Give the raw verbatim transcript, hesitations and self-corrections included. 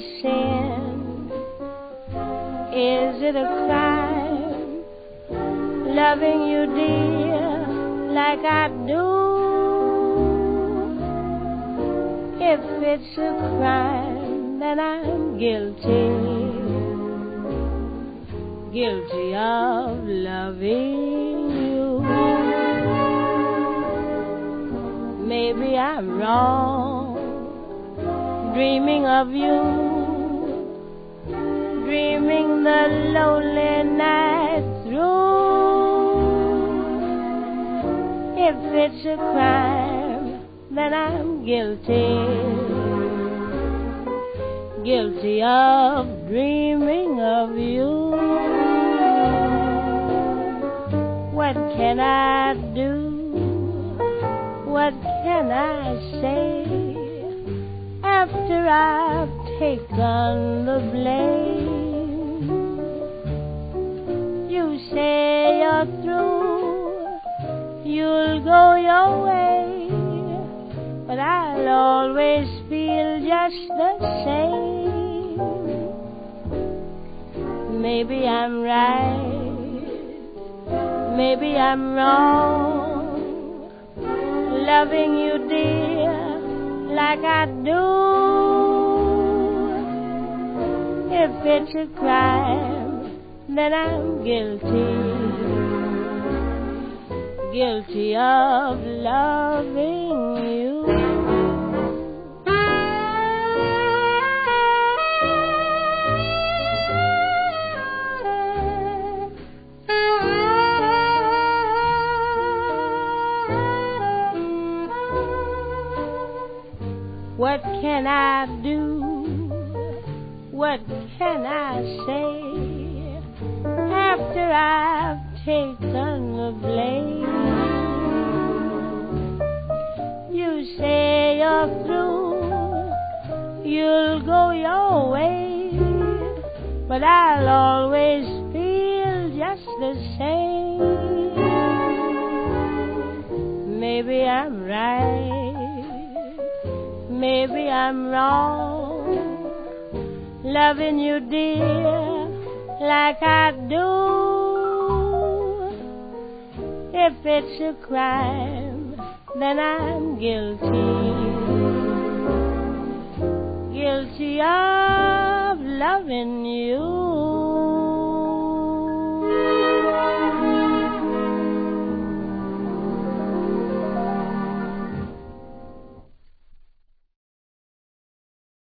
sin? Is it a crime loving you, dear, like I do? If it's a crime, then I'm guilty, guilty of loving you. Maybe I'm wrong, dreaming of you, dreaming the lonely night through. If it's a crime, then I'm guilty, guilty of dreaming of you. What can I do? What can I say after I've taken the blame? You say you're through, you'll go your way, but I'll always feel just the same. Maybe I'm right, maybe I'm wrong, loving you, dear, like I do. If it's a crime, then I'm guilty, guilty of loving you. What can I do? What can I say after I've taken the blame? You say you're through, you'll go your way, but I'll always feel just the same. Maybe I'm right, maybe I'm wrong, loving you, dear, like I do. If it's a crime, then I'm guilty, guilty of loving you.